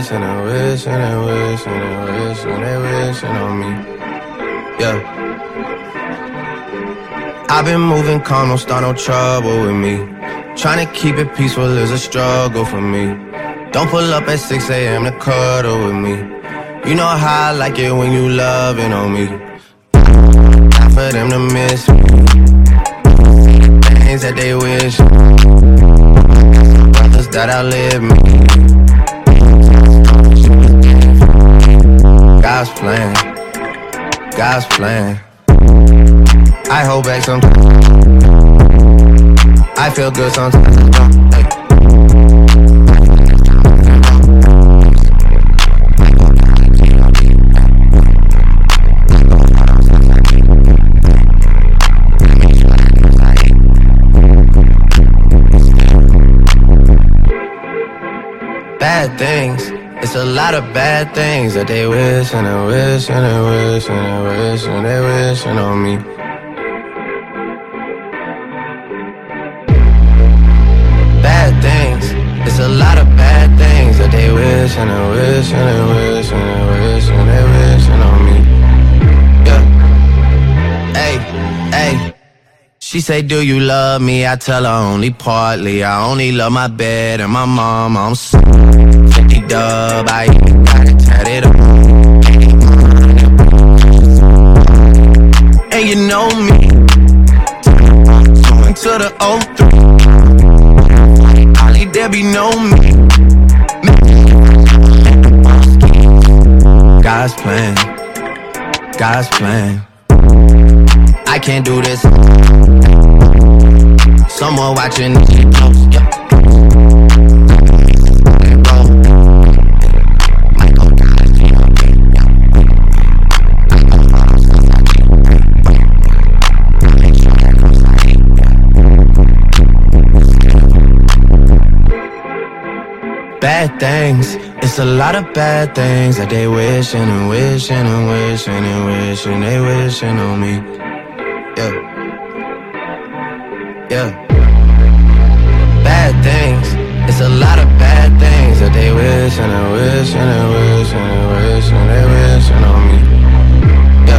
wish and they wish and they wish and they wish and they wishing on me. Yeah. I've been moving calm, don't start no trouble with me. Trying to keep it peaceful is a struggle for me. Don't pull up at 6 a.m. to cuddle with me. You know how I like it when you loving on me. Not for them to miss me. Things that they wish. Brothers that outlive me. God's plan. God's plan. I hold back sometimes. I feel good sometimes. Hey. Bad things. It's a lot of bad things that they wish and they wish and they wish and they wish and they wishing on me. Bad things. It's a lot of bad things that they wish and they wish and they wish and they wish and they wishing on me. Yeah. Hey, hey. She say, do you love me? I tell her only partly. I only love my bed and my mom. I'm 50 dub, I even got it tatted up. And you know me, going to the 03. Holly Debbie know me. God's plan, God's plan. I can't do this. Someone watching this close, yeah. Bad things, it's a lot of bad things that they wishing and wishing and wishing and wishing they wishing on me. Yeah, yeah. Bad things, it's a lot of bad things that they wish and they wish and they wish and they wish and they wishing on me. Yeah.